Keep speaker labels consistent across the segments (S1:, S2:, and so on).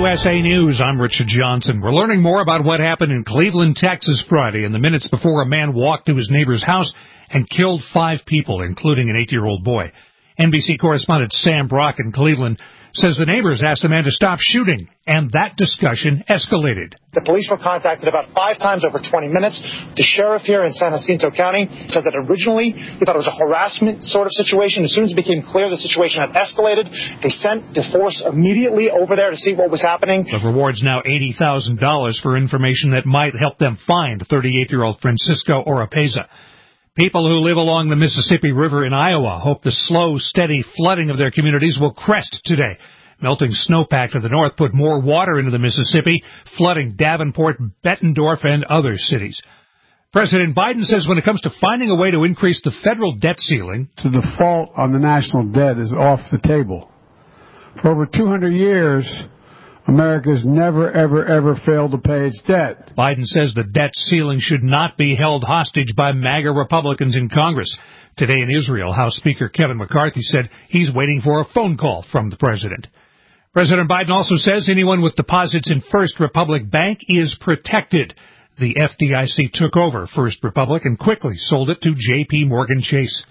S1: USA News, I'm Richard Johnson. We're learning more about what happened in Cleveland, Texas Friday in the minutes before a man walked to his neighbor's house and killed 5 people, including an 8-year-old boy. NBC correspondent Sam Brock in Cleveland says the neighbors asked the man to stop shooting, and that discussion escalated.
S2: The police were contacted about 5 times over 20 minutes. The sheriff here in San Jacinto County said that originally he thought it was a harassment sort of situation. As soon as it became clear the situation had escalated, they sent the force immediately over there to see what was happening.
S1: The reward's now $80,000 for information that might help them find 38-year-old Francisco Oropeza. People who live along the Mississippi River in Iowa hope the slow, steady flooding of their communities will crest today. Melting snowpack to the north put more water into the Mississippi, flooding Davenport, Bettendorf, and other cities. President Biden says when it comes to finding a way to increase the federal debt ceiling,
S3: the default on the national debt is off the table. For over 200 years, America's never, ever, ever failed to pay its debt.
S1: Biden says the debt ceiling should not be held hostage by MAGA Republicans in Congress. Today in Israel, House Speaker Kevin McCarthy said he's waiting for a phone call from the president. President Biden also says anyone with deposits in First Republic Bank is protected. The FDIC took over First Republic and quickly sold it to J.P. Morgan Chase.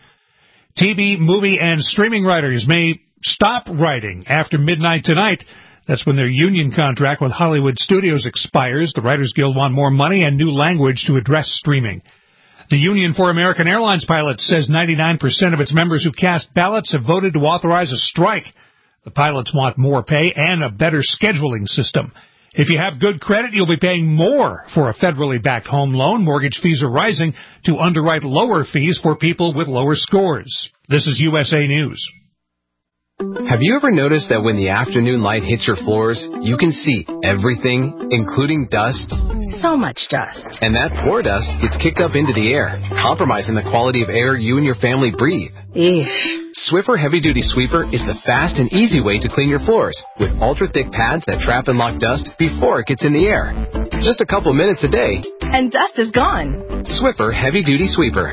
S1: TV, movie, and streaming writers may stop writing after midnight tonight. That's when their union contract with Hollywood studios expires. The Writers Guild want more money and new language to address streaming. The Union for American Airlines Pilots says 99% of its members who cast ballots have voted to authorize a strike. The pilots want more pay and a better scheduling system. If you have good credit, you'll be paying more for a federally backed home loan. Mortgage fees are rising to underwrite lower fees for people with lower scores. This is USA News.
S4: Have you ever noticed that when the afternoon light hits your floors, you can see everything, including dust?
S5: So much dust.
S4: And that poor dust gets kicked up into the air, compromising the quality of air you and your family breathe.
S5: Eesh.
S4: Swiffer Heavy Duty Sweeper is the fast and easy way to clean your floors, with ultra-thick pads that trap and lock dust before it gets in the air. Just a couple minutes a day,
S5: and dust is gone.
S4: Swiffer Heavy Duty Sweeper.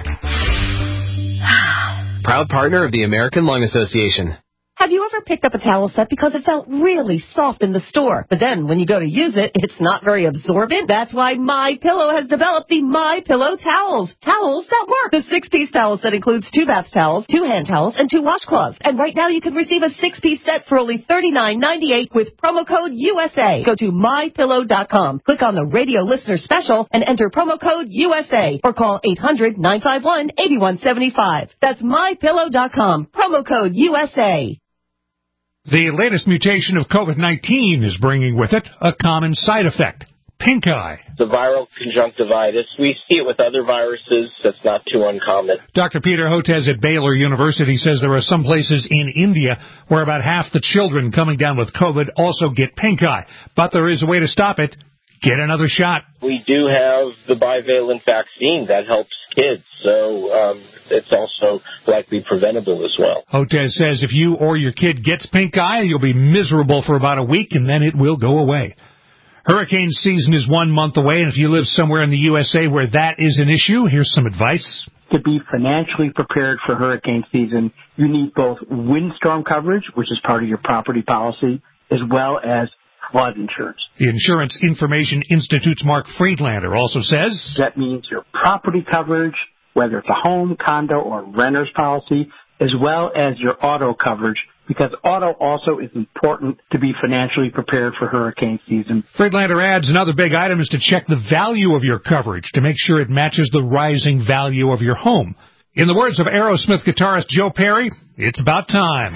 S4: Proud partner of the American Lung Association.
S5: Have you ever picked up a towel set because it felt really soft in the store, but then when you go to use it, it's not very absorbent? That's why MyPillow has developed the MyPillow towels. Towels that work. The 6-piece towel set includes 2 bath towels, 2 hand towels, and 2 washcloths. And right now you can receive a 6-piece set for only $39.98 with promo code USA. Go to MyPillow.com, click on the radio listener special, and enter promo code USA, or call 800-951-8175. That's MyPillow.com, promo code USA.
S1: The latest mutation of COVID-19 is bringing with it a common side effect, pink eye.
S6: The viral conjunctivitis, we see it with other viruses. That's not too uncommon.
S1: Dr. Peter Hotez at Baylor University says there are some places in India where about half the children coming down with COVID also get pink eye. But there is a way to stop it. Get another shot.
S6: We do have the bivalent vaccine that helps kids, so it's also likely preventable as well.
S1: Hotez says if you or your kid gets pink eye, you'll be miserable for about a week, and then it will go away. Hurricane season is 1 month away, and if you live somewhere in the USA where that is an issue, here's some advice.
S7: To be financially prepared for hurricane season, you need both windstorm coverage, which is part of your property policy, as well as flood insurance.
S1: The Insurance Information Institute's Mark Friedlander also says
S7: that means your property coverage, whether it's a home, condo, or renter's policy, as well as your auto coverage, because auto also is important to be financially prepared for hurricane season.
S1: Friedlander adds another big item is to check the value of your coverage to make sure it matches the rising value of your home. In the words of Aerosmith guitarist Joe Perry, it's about time.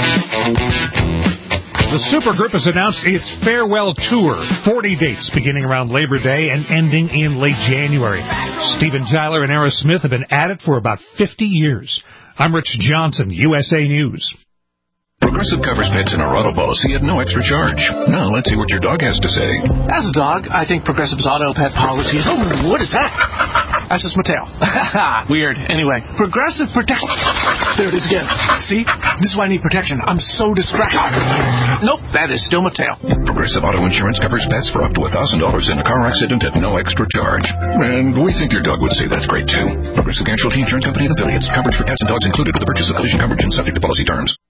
S1: The supergroup has announced its farewell tour, 40 dates beginning around Labor Day and ending in late January. Steven Tyler and Aerosmith have been at it for about 50 years. I'm Rich Johnson, USA News.
S8: Progressive covers pets in our auto policy at no extra charge. Now let's see what your dog has to say.
S9: As a dog, I think Progressive's auto pet policies... Oh, what is that? That's just Mateo. Weird. Anyway, Progressive protects... There it is again. See? This is why I need protection. I'm so distracted. Nope, that is still Mateo.
S8: Progressive Auto Insurance covers pets for up to $1,000 in a car accident at no extra charge. And we think your dog would say that's great, too. Progressive Casualty Insurance Company and affiliates. Coverage for cats and dogs included with the purchase of collision coverage and subject to policy terms.